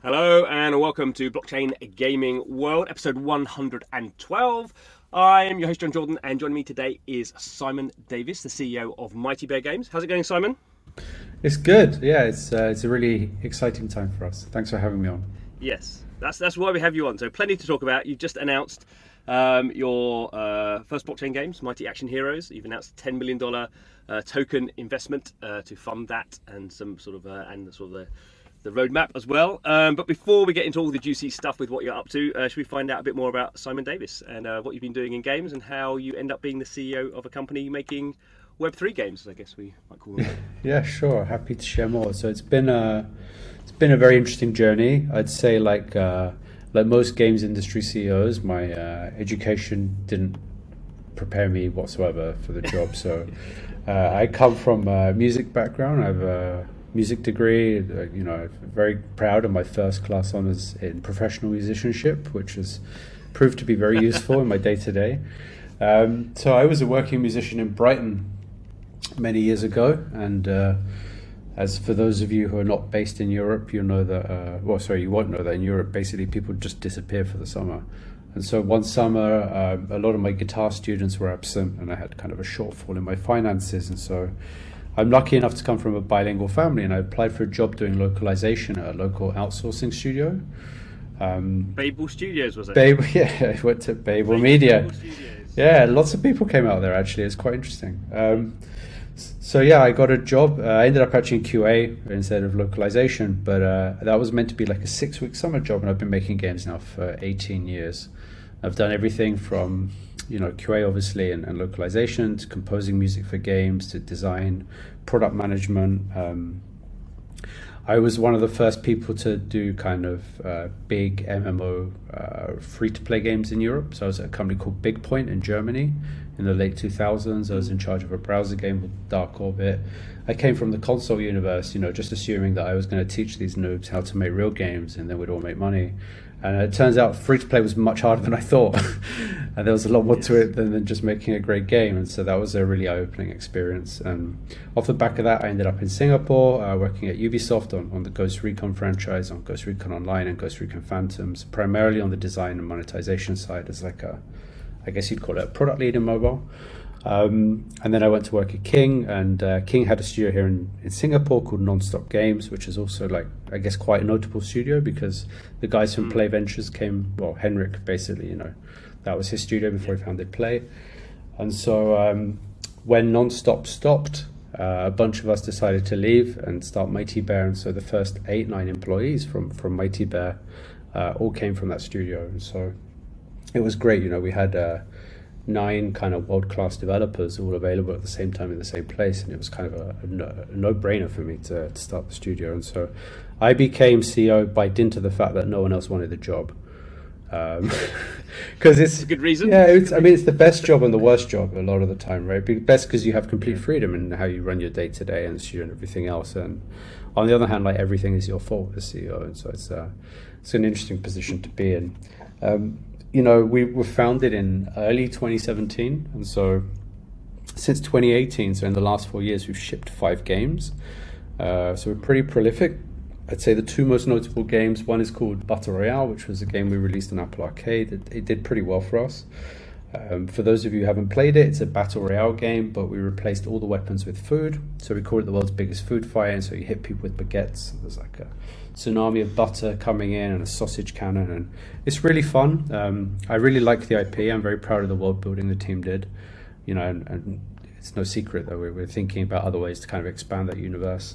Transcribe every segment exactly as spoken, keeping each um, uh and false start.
Hello and welcome to Blockchain Gaming World, episode one hundred twelve. I am your host, John Jordan, and joining me today is Simon Davis, the C E O of Mighty Bear Games. How's it going, Simon? It's good. Yeah, it's uh, it's a really exciting time for us. Thanks for having me on. Yes, that's that's why we have you on. So plenty to talk about. You've just announced um, your uh, first blockchain games, Mighty Action Heroes. You've announced a ten million dollars uh, token investment uh, to fund that, and some sort of uh, and sort of the the roadmap as well. Um, but before we get into all the juicy stuff with what you're up to, uh, should we find out a bit more about Simon Davis and uh, what you've been doing in games and how you end up being the C E O of a company making Web three games, I guess we might call them. Yeah, sure. Happy to share more. So it's been a it's been a very interesting journey. I'd say like uh, like most games industry C E Os, my uh, education didn't prepare me whatsoever for the job. So uh, I come from a music background. I have a music degree. Uh, you know, I'm very proud of my first class honors in professional musicianship, which has proved to be very useful in my day to day. Um, so I was a working musician in Brighton many years ago, and uh, as for those of you who are not based in Europe, you'll know that, uh, well, sorry, you won't know that in Europe, basically people just disappear for the summer. And so one summer, uh, a lot of my guitar students were absent, and I had kind of a shortfall in my finances, and so I'm lucky enough to come from a bilingual family, and I applied for a job doing localization at a local outsourcing studio. Um, Babel Studios, was it? Babel, yeah, I went to Babel, Babel Media. Yeah, lots of people came out there, actually. It's quite interesting. Um, so yeah, I got a job. Uh, I ended up actually in Q A instead of localization, but uh, that was meant to be like a six-week summer job, and I've been making games now for eighteen years. I've done everything from, you know, Q A obviously, and, and localization, to composing music for games, to design, product management. Um, I was one of the first people to do kind of uh, big M M O uh, free-to-play games in Europe. So I was at a company called BigPoint in Germany in the late two thousands. I was in charge of a browser game called Dark Orbit. I came from the console universe, you know, just assuming that I was going to teach these noobs how to make real games and then we'd all make money. And it turns out free-to-play was much harder than I thought. And there was a lot more to it than, than just making a great game. And so that was a really eye-opening experience. And off the back of that, I ended up in Singapore, uh, working at Ubisoft on, on the Ghost Recon franchise, on Ghost Recon Online and Ghost Recon Phantoms, primarily on the design and monetization side as like a, I guess you'd call it a product lead in mobile. Um, and then I went to work at King, and uh, King had a studio here in, in Singapore called Nonstop Games, which is also like, I guess, quite a notable studio because the guys from mm. Play Ventures came, well, Henrik basically, you know, that was his studio before he founded Play. And so um, when Nonstop stopped, uh, a bunch of us decided to leave and start Mighty Bear. And so the first eight, nine employees from, from Mighty Bear uh, all came from that studio. And so it was great, you know, we had uh, nine kind of world-class developers all available at the same time in the same place, and it was kind of a, a, no, a no-brainer for me to, to start the studio. And so I became C E O by dint of the fact that no one else wanted the job, because um, it's That's a good reason. Yeah, it's, I mean, it's the best job and the worst job a lot of the time, right? Best because you have complete freedom in how you run your day-to-day and the studio and everything else, and on the other hand, like, everything is your fault as C E O, and so it's uh, it's an interesting position to be in. Um, You know, we were founded in early twenty seventeen, and so since twenty eighteen, so in the last four years, we've shipped five games. Uh, so we're pretty prolific. I'd say the two most notable games, one is called Battle Royale, which was a game we released on Apple Arcade. It, it did pretty well for us. Um, for those of you who haven't played it, it's a Battle Royale game, but we replaced all the weapons with food. So we call it the world's biggest food fight, and so you hit people with baguettes. There's like a tsunami of butter coming in and a sausage cannon, and it's really fun. Um, I really like the I P. I'm very proud of the world building the team did. You know, and, and it's no secret that we're, we're thinking about other ways to kind of expand that universe.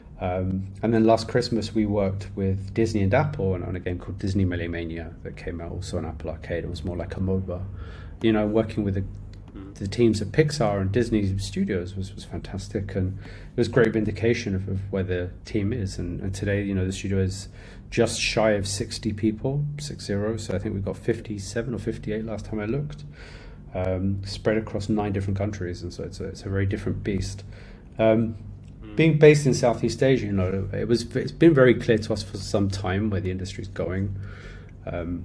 Um, and then last Christmas we worked with Disney and Apple on, on a game called Disney Melee Mania that came out also on Apple Arcade. It was more like a MOBA. You know, working with the, the teams at Pixar and Disney Studios was, was fantastic, and it was great vindication of, of where the team is. And, and today, you know, the studio is just shy of sixty people, six zero. So I think we've got fifty-seven or fifty-eight last time I looked, um, spread across nine different countries, and so it's a, it's a very different beast. Um, being based in Southeast Asia, you know, it was it's been very clear to us for some time where the industry's going. Um,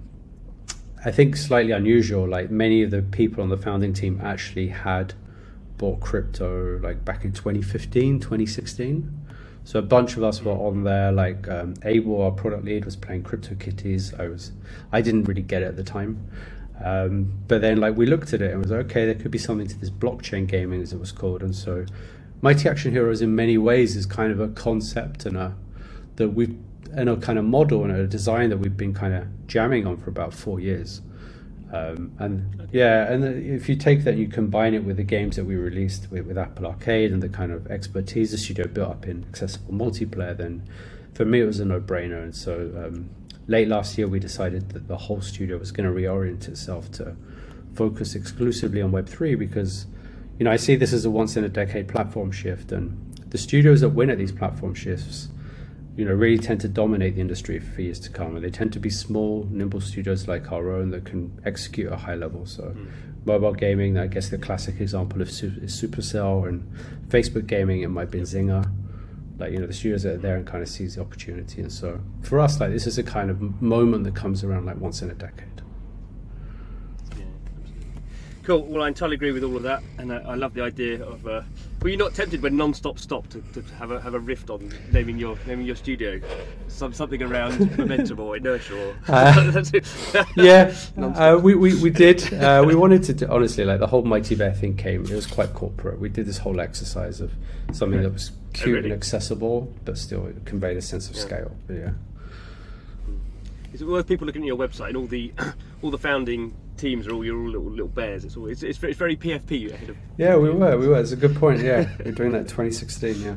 I think slightly unusual, like many of the people on the founding team actually had bought crypto like back in twenty fifteen, twenty sixteen. So a bunch of us were on there. Like um, Abel, our product lead, was playing CryptoKitties. I was, I didn't really get it at the time, um, but then like we looked at it and was like, okay, there could be something to this blockchain gaming, as it was called. And so, Mighty Action Heroes, in many ways, is kind of a concept and a that we've and a kind of model and a design that we've been kind of jamming on for about four years. Um, and okay. yeah, and if you take that and you combine it with the games that we released with, with Apple Arcade and the kind of expertise the studio built up in accessible multiplayer, then for me it was a no-brainer. And so um, late last year we decided that the whole studio was going to reorient itself to focus exclusively on Web three, because you know I see this as a once-in-a-decade platform shift, and the studios that win at these platform shifts you know, really tend to dominate the industry for years to come. And they tend to be small, nimble studios like our own that can execute at a high level. So mm. mobile gaming, I guess the classic example of is Supercell, and Facebook gaming, it might be Zynga. Like, you know, the studios that are there and kind of seize the opportunity. And so for us, like, this is a kind of moment that comes around like once in a decade. Cool. Well, I entirely agree with all of that, and I, I love the idea of. Uh, were you not tempted when Non-Stop stopped to, to have a have a riff on naming your naming your studio, Some, something around momentum or inertia? Or uh, yeah, uh, we, we we did. Uh, we wanted to do, honestly, like the whole Mighty Bear thing came. It was quite corporate. We did this whole exercise of something that was cute oh, really? and accessible, but still conveyed a sense of yeah. scale. But yeah. Is it worth people looking at your website and all the all the founding teams are all your little little bears? It's all it's, it's very P F P ahead of. Yeah, we were, we were. It's a good point. Yeah, we were doing that in twenty sixteen. Yeah.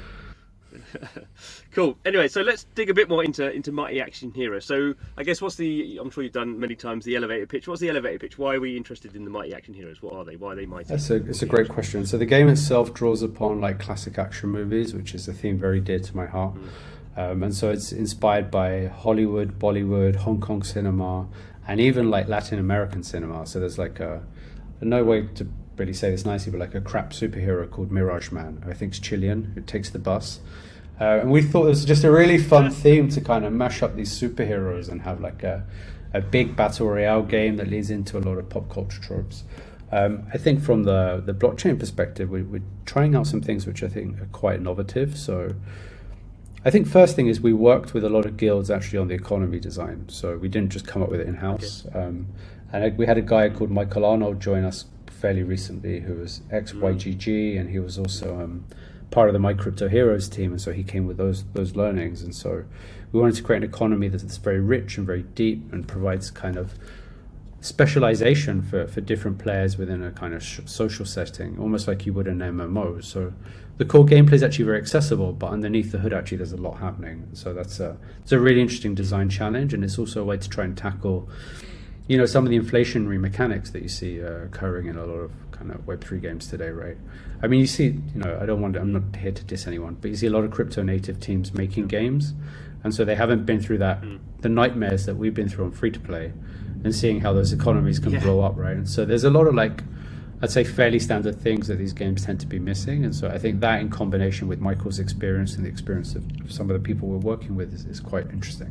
Cool. Anyway, so let's dig a bit more into into Mighty Action Hero. So I guess what's the? I'm sure you've done many times the elevator pitch. What's the elevator pitch? Why are we interested in the Mighty Action Heroes? What are they? Why are they mighty? That's a it's a great question. So the game itself draws upon like classic action movies, which is a theme very dear to my heart. Mm. Um, and so it's inspired by Hollywood, Bollywood, Hong Kong cinema, and even like Latin American cinema. So there's like a, no way to really say this nicely, but like a crap superhero called Mirage Man, who I think is Chilean, who takes the bus. Uh, and we thought it was just a really fun theme to kind of mash up these superheroes and have like a, a big battle royale game that leads into a lot of pop culture tropes. Um, I think from the, the blockchain perspective, we, we're trying out some things which I think are quite innovative. So I think first thing is we worked with a lot of guilds actually on the economy design. So we didn't just come up with it in-house. Okay. Um, and we had a guy called Michael Arnold join us fairly recently who was ex-Y G G, and he was also um, part of the My Crypto Heroes team, and so he came with those those learnings. And so we wanted to create an economy that's very rich and very deep and provides kind of specialization for, for different players within a kind of sh- social setting, almost like you would in an M M O. So the core gameplay is actually very accessible, but underneath the hood actually there's a lot happening. So that's a it's a really interesting design challenge, and it's also a way to try and tackle, you know, some of the inflationary mechanics that you see uh, occurring in a lot of kind of Web three games today, right? I mean, you see, you know, I don't want to, I'm not here to diss anyone, but you see a lot of crypto native teams making games, and so they haven't been through that mm. the nightmares that we've been through on free to play, and seeing how those economies can yeah. blow up, right? And so there's a lot of like, I'd say fairly standard things that these games tend to be missing, and so I think that in combination with Michael's experience and the experience of, of some of the people we're working with is, is quite interesting.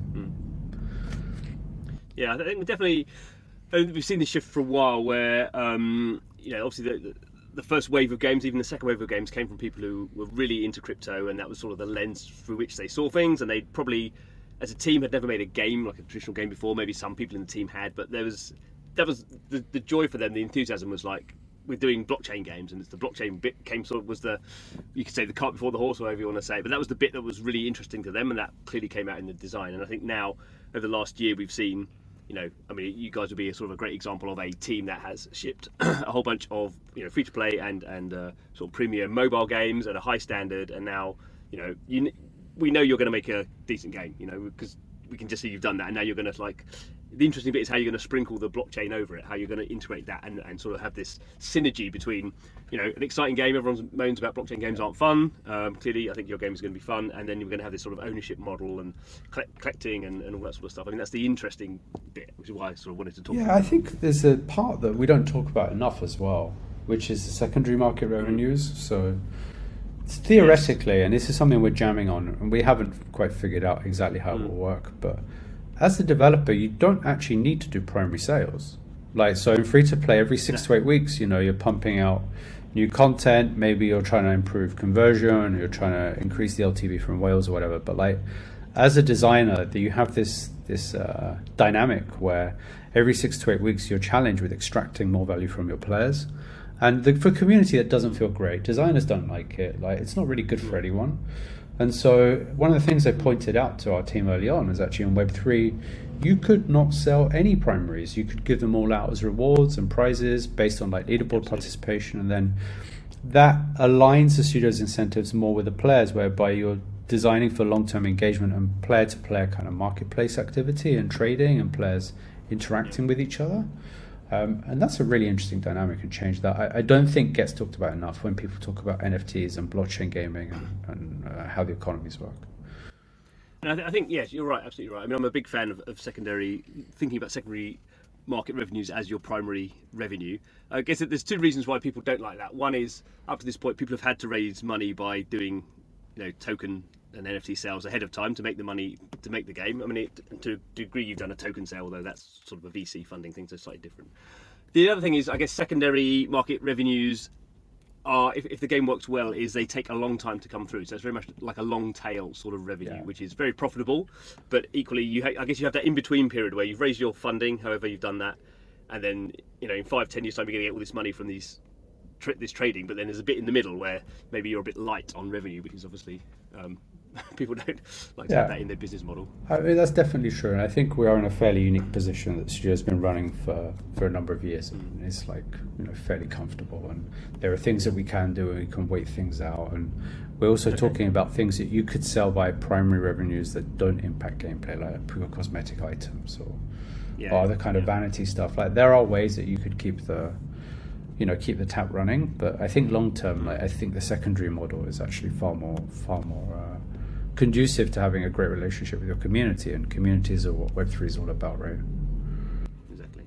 Mm. Yeah, I think definitely we've seen this shift for a while where, um, you know, obviously the, the first wave of games, even the second wave of games, came from people who were really into crypto, and that was sort of the lens through which they saw things, and they probably, as a team, had never made a game like a traditional game before. Maybe some people in the team had, but there was that was the, the joy for them. The enthusiasm was like, we're doing blockchain games, and it's the blockchain bit came sort of was the, you could say the cart before the horse, or whatever you want to say, but that was the bit that was really interesting to them, and that clearly came out in the design. And I think now over the last year we've seen, you know, I mean, you guys would be a sort of a great example of a team that has shipped a whole bunch of, you know, free to play and and uh, sort of premium mobile games at a high standard, and now, you know, you we know you're going to make a decent game, you know, because we can just see you've done that, and now you're going to like. The interesting bit is how you're going to sprinkle the blockchain over it, how you're going to integrate that and, and sort of have this synergy between, you know, an exciting game. Everyone moans about blockchain games aren't fun. Um, clearly, I think your game is going to be fun, and then you're going to have this sort of ownership model and collect, collecting and, and all that sort of stuff. I mean, that's the interesting bit, which is why I sort of wanted to talk yeah, about. Yeah, I think there's a part that we don't talk about enough as well, which is the secondary market revenues. So theoretically, and this is something we're jamming on, and we haven't quite figured out exactly how mm. it will work, but as a developer, you don't actually need to do primary sales. Like, so in free to play, every six no. to eight weeks, you know, you're pumping out, new content. Maybe you're trying to improve conversion, you're trying to increase the L T V from whales or whatever. But like, as a designer, you have this this uh, dynamic where every six to eight weeks you're challenged with extracting more value from your players. And the, for community, that doesn't feel great. Designers don't like it. Like, it's not really good for anyone. And so one of the things I pointed out to our team early on is actually on Web three, you could not sell any primaries. You could give them all out as rewards and prizes based on like leaderboard participation. And then that aligns the studio's incentives more with the players, whereby you're designing for long-term engagement and player-to-player kind of marketplace activity and trading and players interacting with each other. Um, and that's a really interesting dynamic and change that I, I don't think gets talked about enough when people talk about N F Ts and blockchain gaming and, and uh, how the economies work. And I, th- I think, yes, you're right, absolutely right. I mean, I'm a big fan of, of secondary, thinking about secondary market revenues as your primary revenue. I guess that there's two reasons why people don't like that. One is, up to this point, people have had to raise money by doing, you know, token and N F T sales ahead of time to make the money to make the game. I mean, it, to a degree, you've done a token sale, although that's sort of a V C funding thing, so slightly different. The other thing is, I guess, secondary market revenues are, if, if the game works well, is they take a long time to come through. So it's very much like a long tail sort of revenue, yeah. which is very profitable. But equally, you ha- I guess you have that in between period where you've raised your funding, however you've done that, and then, you know, in five, ten years time, you're going to get all this money from these tra- this trading. But then there's a bit in the middle where maybe you're a bit light on revenue, because obviously um, people don't like to yeah. have that in their business model. I mean, that's definitely true, and I think we are in a fairly unique position that the studio's been running for, for a number of years, and it's like, you know, fairly comfortable, and there are things that we can do and we can wait things out, and we're also okay. talking about things that you could sell by primary revenues that don't impact gameplay, like pure cosmetic items or, yeah, or other kind yeah. of vanity stuff. Like, there are ways that you could keep the you know keep the tap running, but I think long term, like, I think the secondary model is actually far more far more uh, conducive to having a great relationship with your community, and communities are what Web three is all about, right? Exactly.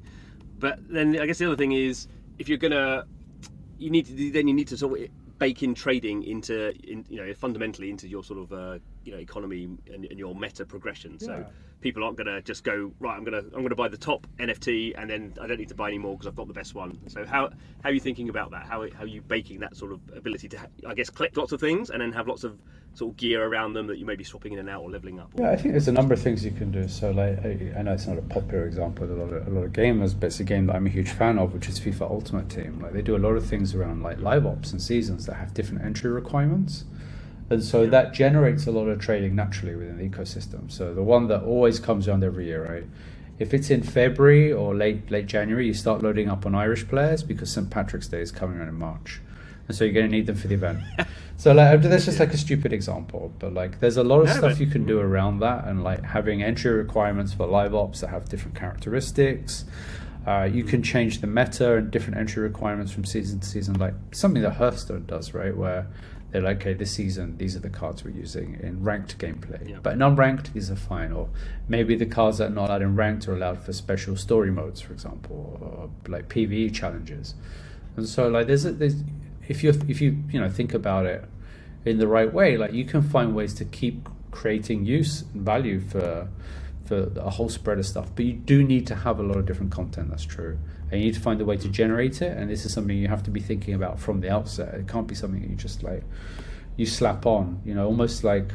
But then I guess the other thing is, if you're gonna, you need to then you need to sort of bake in trading into, in, you know, fundamentally into your sort of uh, you know economy and, and your meta progression. So yeah. people aren't gonna just go, right, I'm gonna I'm gonna buy the top N F T and then I don't need to buy any more because I've got the best one. So how how are you thinking about that? How how are you baking that sort of ability to, I guess, collect lots of things and then have lots of sort of gear around them that you may be swapping in and out or leveling up? Or... Yeah, I think there's a number of things you can do. So, like, I, I know it's not a popular example with a lot of a lot of gamers, but it's a game that I'm a huge fan of, which is FIFA Ultimate Team. Like, they do a lot of things around like live ops and seasons that have different entry requirements, and so yeah. that generates a lot of trading naturally within the ecosystem. So the one that always comes around every year, right? If it's in February or late late January, you start loading up on Irish players because Saint Patrick's Day is coming around in March. And so you're going to need them for the event. So like, that's just like a stupid example, but like there's a lot of no, stuff but... you can do around that, and like having entry requirements for live ops that have different characteristics. Uh, you can change the meta and different entry requirements from season to season, like something that Hearthstone does, right? Where they're like, okay, this season, these are the cards we're using in ranked gameplay. Yeah. But in unranked, these are fine. Or maybe the cards that are not allowed in ranked are allowed for special story modes, for example, or like P V E challenges. And so like there's a, there's if you if you you know think about it in the right way, like you can find ways to keep creating use and value for for a whole spread of stuff, but you do need to have a lot of different content. That's true, and you need to find a way to generate it, and this is something you have to be thinking about from the outset. It can't be something that you just like you slap on, you know, almost like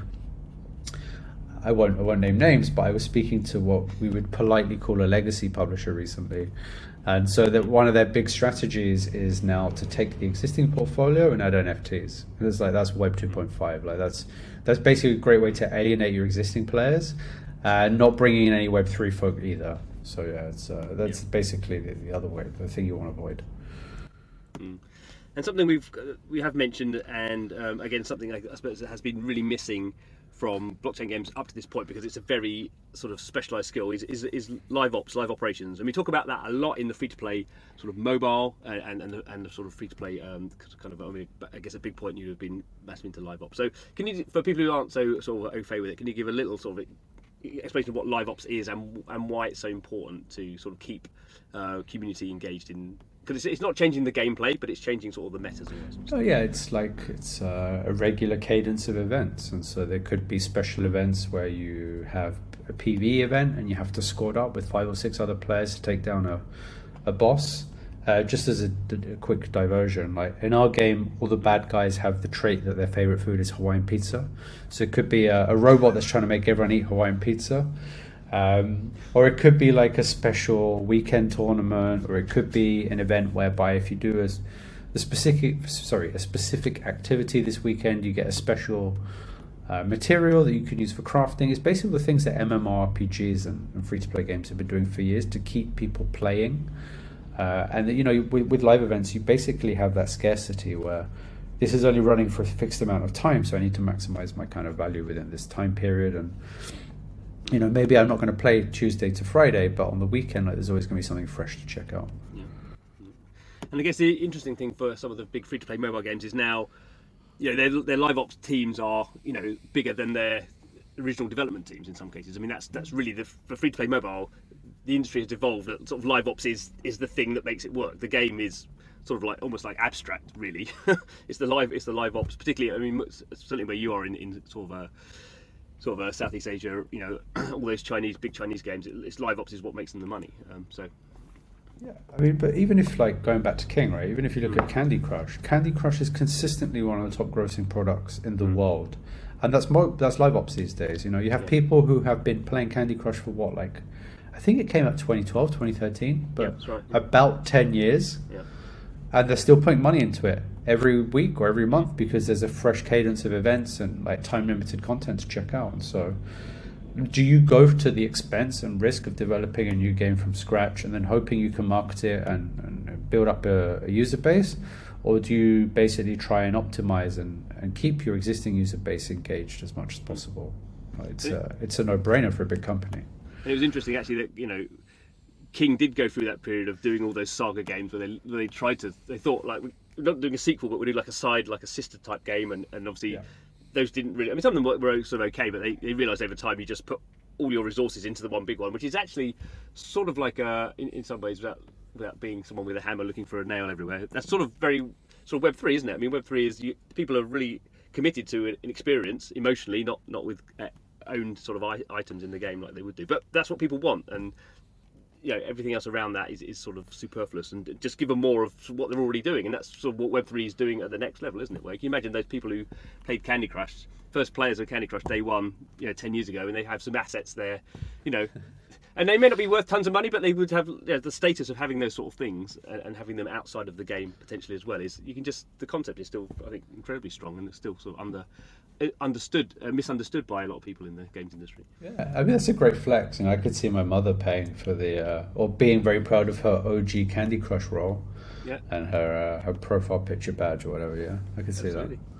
I won't I won't name names, but I was speaking to what we would politely call a legacy publisher recently. And so that one of their big strategies is now to take the existing portfolio and add N F Ts. And it's like, that's Web two point five. Like that's that's basically a great way to alienate your existing players, and not bringing in any Web three folk either. So yeah, it's uh, that's yeah. basically the, the other way, the thing you want to avoid. Mm. And something we've we have mentioned, and um, again something I, I suppose that has been really missing from blockchain games up to this point, because it's a very sort of specialized skill, is, is, is live ops, live operations. And we talk about that a lot in the free-to-play sort of mobile and and, and, the, and the sort of free-to-play um, kind of, I mean, I guess a big point you have been massive into live ops. So can you, for people who aren't so sort of au fait with it, can you give a little sort of explanation of what live ops is and and why it's so important to sort of keep uh, community engaged in? Because it's, it's not changing the gameplay, but it's changing sort of the metas. Oh yeah, it's like it's uh, a regular cadence of events, and so there could be special events where you have a P V E event and you have to squad up with five or six other players to take down a, a boss, Uh, just as a, a quick diversion, like in our game, all the bad guys have the trait that their favorite food is Hawaiian pizza. So it could be a, a robot that's trying to make everyone eat Hawaiian pizza, um, or it could be like a special weekend tournament, or it could be an event whereby if you do a, a specific, sorry, a specific activity this weekend, you get a special uh, material that you can use for crafting. It's basically the things that MMORPGs and, and free-to-play games have been doing for years to keep people playing. Uh, and you know, with, with live events, you basically have that scarcity where this is only running for a fixed amount of time, so I need to maximize my kind of value within this time period. And you know, maybe I'm not going to play Tuesday to Friday, but on the weekend, like, there's always going to be something fresh to check out. Yeah. And I guess the interesting thing for some of the big free-to-play mobile games is now, you know, their, their live ops teams are, you know, bigger than their original development teams in some cases. I mean, that's that's really the for free-to-play mobile. The industry has evolved. That sort of live ops is is the thing that makes it work. The game is sort of like almost like abstract, really. it's the live it's the live ops, particularly. I mean, certainly where you are in, in sort of a sort of a Southeast Asia. You know, all those Chinese big Chinese games. It's live ops is what makes them the money. Um, so. Yeah, I mean, but even if, like, going back to King, right? Even if you look mm. at Candy Crush, Candy Crush is consistently one of the top grossing products in the mm. world, and that's mo- that's live ops these days. You know, you have yeah. people who have been playing Candy Crush for what, like, I think it came out twenty twelve, twenty thirteen, but yeah, that's right, yeah. about ten years, yeah. and they're still putting money into it every week or every month because there's a fresh cadence of events and like time limited content to check out. And so, do you go to the expense and risk of developing a new game from scratch and then hoping you can market it and, and build up a, a user base, or do you basically try and optimize and, and keep your existing user base engaged as much as possible? It's a, it's a no-brainer for a big company. And it was interesting actually that, you know, King did go through that period of doing all those saga games where they where they tried to, they thought, like, we're not doing a sequel, but we're doing like a side, like a sister type game, and, and obviously yeah. those didn't really, I mean, some of them were, were sort of okay, but they, they realised over time you just put all your resources into the one big one, which is actually sort of like, a, in, in some ways, without, without being someone with a hammer looking for a nail everywhere, that's sort of very, sort of Web three, isn't it? I mean, Web three is, you, people are really committed to an experience emotionally, not, not with uh, owned sort of I- items in the game like they would do, but that's what people want, and you know, everything else around that is, is sort of superfluous, and just give them more of what they're already doing, and that's sort of what Web three is doing at the next level, isn't it? Where you can imagine those people who played Candy Crush, first players of Candy Crush day one, you know, ten years ago, and they have some assets there, you know, and they may not be worth tons of money, but they would have, you know, the status of having those sort of things and, and having them outside of the game potentially as well. Is you can just, the concept is still, I think, incredibly strong, and it's still sort of under understood, uh, misunderstood by a lot of people in the games industry. Yeah, I mean, that's a great flex. You know, I could see my mother paying for the, uh, or being very proud of her O G Candy Crush role, yeah, and her uh, her profile picture badge or whatever. Yeah, I could see Absolutely. that.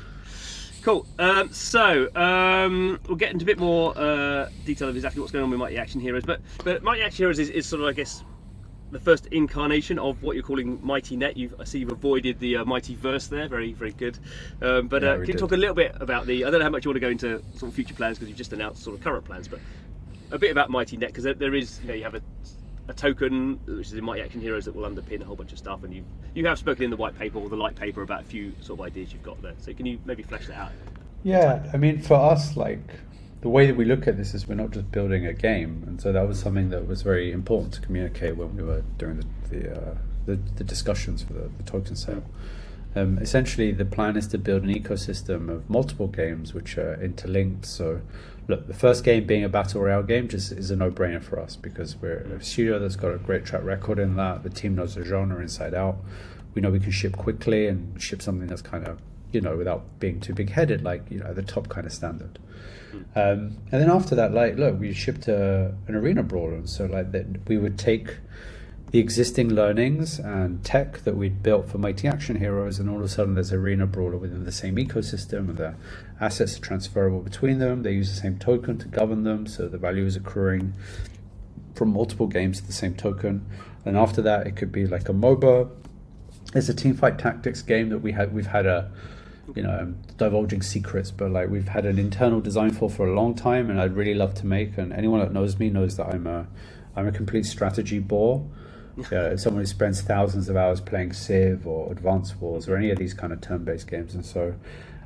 Cool. Um, so um, we'll get into a bit more uh, detail of exactly what's going on with Mighty Action Heroes, but but Mighty Action Heroes is, is sort of, I guess, the first incarnation of what you're calling Mighty Net. You've, I see you've avoided the uh, Mighty Verse there. Very, very good. Um, but yeah, uh, can you talk a little bit about the, I don't know how much you want to go into sort of future plans because you've just announced sort of current plans, but a bit about Mighty Net, because there, there is, you know, you have a, a token, which is in Mighty Action Heroes, that will underpin a whole bunch of stuff, and you you have spoken in the white paper or the light paper about a few sort of ideas you've got there. So can you maybe flesh that out? Yeah, I mean, for us, like, the way that we look at this is we're not just building a game, and so that was something that was very important to communicate when we were doing the the, uh, the, the discussions for the, the token sale. Um, essentially, the plan is to build an ecosystem of multiple games which are interlinked. So, look, the first game being a battle royale game just is a no-brainer for us because we're a studio that's got a great track record in that. The team knows the genre inside out. We know we can ship quickly and ship something that's kind of, you know, without being too big-headed, like, you know, the top kind of standard. Um, and then after that, like, look, we shipped a, an arena brawler, and so like that we would take the existing learnings and tech that we'd built for Mighty Action Heroes, and all of a sudden there's arena brawler within the same ecosystem, and the assets are transferable between them. They use the same token to govern them, so the value is accruing from multiple games to the same token. And after that, it could be like a MOBA. It's a teamfight tactics game that we had. We've had a you know, I'm divulging secrets, but like we've had an internal design for for a long time, and I'd really love to make. And anyone that knows me knows that I'm a, I'm a complete strategy bore. Yeah, someone who spends thousands of hours playing Civ or Advanced Wars or any of these kind of turn-based games. And so,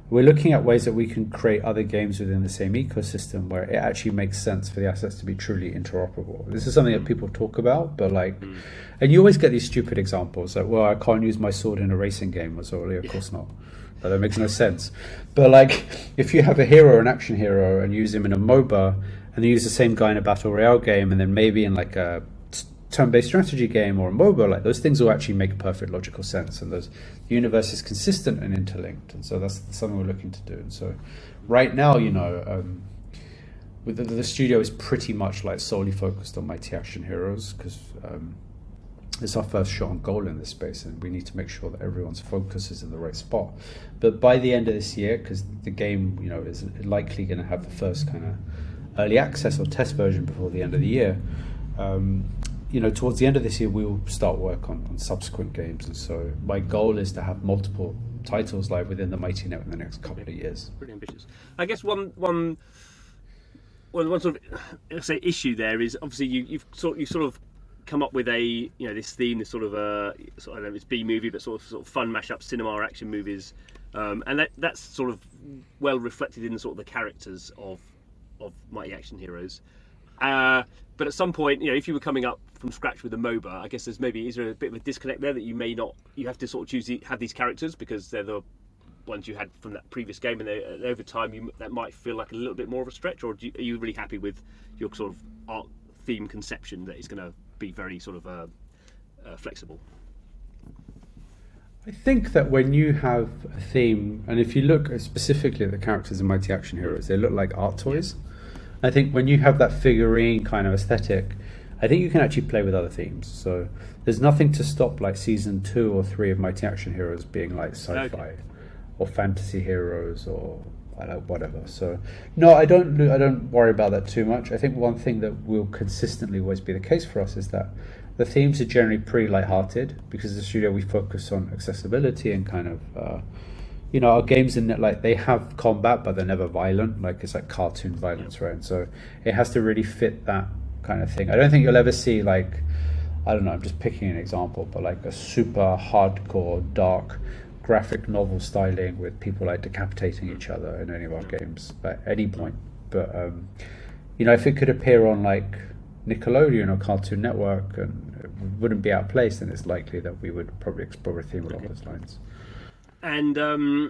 We're looking at ways that we can create other games within the same ecosystem where it actually makes sense for the assets to be truly interoperable. This is something that people talk about, but like, mm. and you always get these stupid examples like, well, I can't use my sword in a racing game. So, well, yeah, of course not. That makes no sense. But like, if you have a hero, an action hero, and use him in a MOBA, and you use the same guy in a battle royale game, and then maybe in like a turn-based strategy game or a MOBA, like those things will actually make perfect logical sense, and those the universe is consistent and interlinked, and so that's something we're looking to do. And so, right now, you know, um, with the, the studio is pretty much like solely focused on Mighty Action Heroes because um, it's our first shot on goal in this space, and we need to make sure that everyone's focus is in the right spot. But by the end of this year, because the game, you know, is likely going to have the first kind of early access or test version before the end of the year. Um, you know, towards the end of this year, we will start work on, on subsequent games. And so my goal is to have multiple titles live within the Mighty Net in the next couple of years. Pretty ambitious. I guess one one one, one sort of let's say issue there is obviously you, you've sort you sort of come up with a you know this theme, this sort of uh sort of, I don't know if it's B movie, but sort of sort of fun mashup cinema action movies, um, and that that's sort of well reflected in the sort of the characters of of Mighty Action Heroes. Uh, but at some point, you know, if you were coming up from scratch with a MOBA, I guess there's maybe is there a bit of a disconnect there that you may not you have to sort of choose the, have these characters because they're the ones you had from that previous game, and, they, and over time you, that might feel like a little bit more of a stretch, or do you, are you really happy with your sort of art theme conception that is going to be very sort of uh, uh, flexible? I think that when you have a theme, and if you look specifically at the characters in Mighty Action Heroes, they look like art toys. I think when you have that figurine kind of aesthetic, I think you can actually play with other themes. So there's nothing to stop like season two or three of Mighty Action Heroes being like sci-fi okay. or fantasy heroes or I don't know, whatever. So no, I don't I don't worry about that too much. I think one thing that will consistently always be the case for us is that the themes are generally pretty lighthearted because as a studio we focus on accessibility and kind of uh, you know, our games in it, like they have combat, but they're never violent. Like it's like cartoon violence, right? And so it has to really fit that kind of thing. I don't think you'll ever see like, I don't know, I'm just picking an example, but like a super hardcore, dark graphic novel styling with people like decapitating each other in any of our games at any point. But um, you know, if it could appear on like Nickelodeon or Cartoon Network and it wouldn't be out of place, then it's likely that we would probably explore a theme along those lines. And um,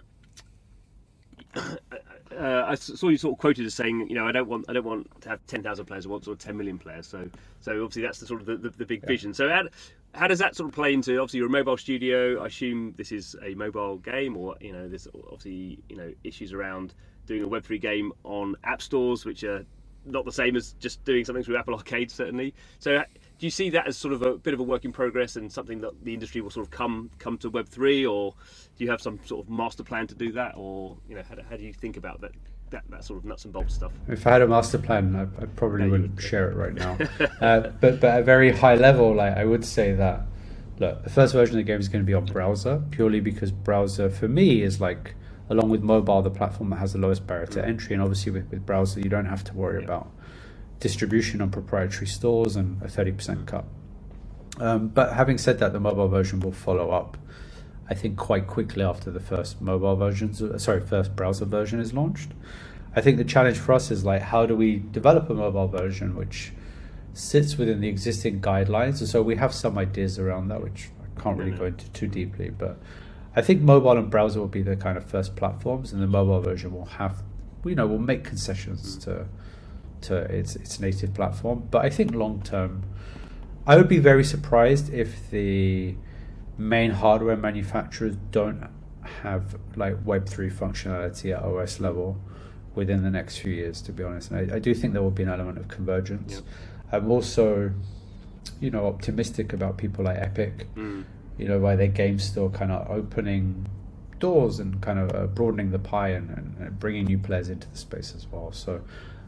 uh, I saw you sort of quoted as saying, you know, I don't want, I don't want to have ten thousand players. I want sort of ten million players. So, so obviously that's the sort of the, the, the big yeah. vision. So, how, how does that sort of play into? Obviously, you're a mobile studio. I assume this is a mobile game, or you know, there's obviously you know issues around doing a Web three game on app stores, which are not the same as just doing something through Apple Arcade, certainly. So. Do you see that as sort of a bit of a work in progress and something that the industry will sort of come come to Web three, or do you have some sort of master plan to do that, or you know how do, how do you think about that, that that sort of nuts and bolts stuff? If I had a master plan, I, I probably no, wouldn't share it right now. uh, but but at a very high level, like I would say that look, the first version of the game is going to be on browser purely because browser for me is like along with mobile the platform that has the lowest barrier to entry, and obviously with, with browser you don't have to worry yeah. about distribution on proprietary stores and a thirty percent cut. Um, but having said that, the mobile version will follow up, I think, quite quickly after the first mobile version, sorry, first browser version is launched. I think the challenge for us is like, how do we develop a mobile version which sits within the existing guidelines? And so we have some ideas around that, which I can't really go into too deeply, but I think mobile and browser will be the kind of first platforms, and the mobile version will have, you know, will make concessions to to its its native platform. But I think long term, I would be very surprised if the main hardware manufacturers don't have like Web three functionality at O S level within the next few years, to be honest. And I, I do think there will be an element of convergence. Yep. I'm also, you know, optimistic about people like Epic, mm. you know, by their game store kind of opening doors and kind of uh, broadening the pie and, and, and bringing new players into the space as well. So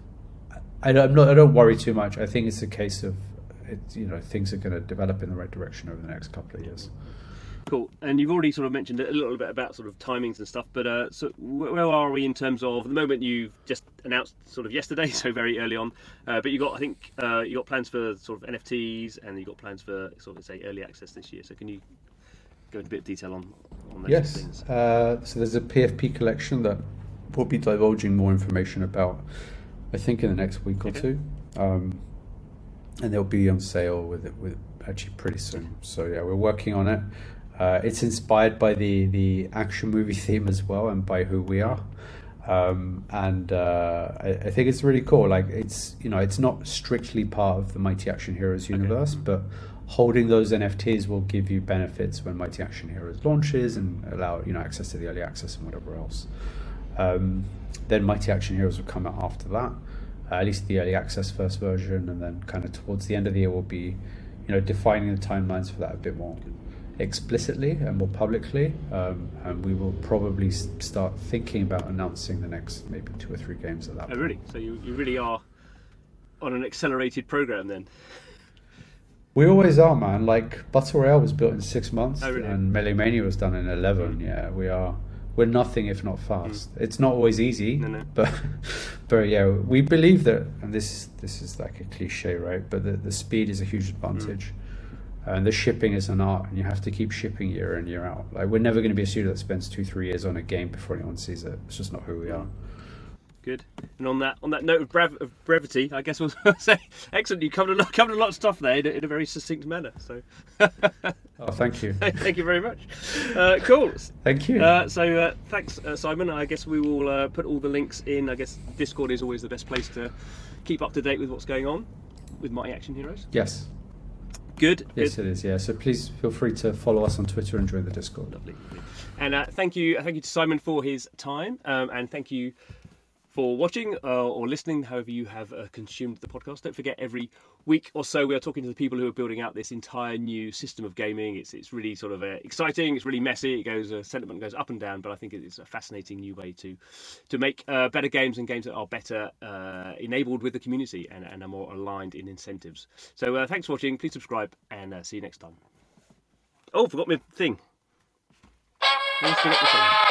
I don't, I'm not, I don't worry too much. I think it's a case of, it, you know, things are going to develop in the right direction over the next couple of years. Cool. And you've already sort of mentioned a little bit about sort of timings and stuff, but uh, so where are we in terms of the moment you've just announced sort of yesterday, so very early on, uh, but you got, I think, uh, you got plans for sort of N F Ts and you got plans for sort of say early access this year. So can you go into a bit of detail on, on those Yes. things. Uh, so there's a P F P collection that we'll be divulging more information about, I think, in the next week or Okay. two. Um, and they'll be on sale with it with actually pretty soon. So yeah, we're working on it. Uh, it's inspired by the the action movie theme as well, and by who we are. Um, and uh, I, I think it's really cool. Like it's you know it's not strictly part of the Mighty Action Heroes universe, Okay. but holding those N F Ts will give you benefits when Mighty Action Heroes launches and allow you know access to the early access and whatever else. Um, then Mighty Action Heroes will come out after that, uh, at least the early access first version, and then kind of towards the end of the year we'll be, you know, defining the timelines for that a bit more explicitly and more publicly, um, and we will probably s- start thinking about announcing the next maybe two or three games at that Oh, point. really? So you, you really are on an accelerated program then? We always are, man. Like Battle Royale was built in six months, Oh, really? and Melee Mania was done in eleven. Mm. Yeah, we are. We're nothing if not fast. Mm. It's not always easy, no, no. but but yeah, we believe that, and this this is like a cliche, right? But the, the speed is a huge advantage, mm. and the shipping is an art, and you have to keep shipping year in year out. Like we're never going to be a studio that spends two three years on a game before anyone sees it. It's just not who we are. Good. And on that on that note of, brev- of brevity, I guess we'll say excellent. You covered a lot, covered a lot of stuff there in a, in a very succinct manner. So, oh, thank you. Thank you very much. Uh, cool. Thank you. Uh, so uh, thanks, uh, Simon. I guess we will uh, put all the links in. I guess Discord is always the best place to keep up to date with what's going on with Mighty Action Heroes. Yes. Good. Yes, Good. it is. Yeah. So please feel free to follow us on Twitter and join the Discord. Lovely. And uh, thank you, thank you to Simon for his time, um, and thank you for watching uh, or listening, however you have uh, consumed the podcast. Don't forget, every week or so we are talking to the people who are building out this entire new system of gaming. It's it's really sort of uh, exciting. It's really messy. It goes uh, sentiment goes up and down, but I think it's a fascinating new way to to make uh, better games and games that are better uh, enabled with the community and, and are more aligned in incentives. So uh, thanks for watching. Please subscribe and uh, see you next time. Oh, forgot my thing. Always forget the thing.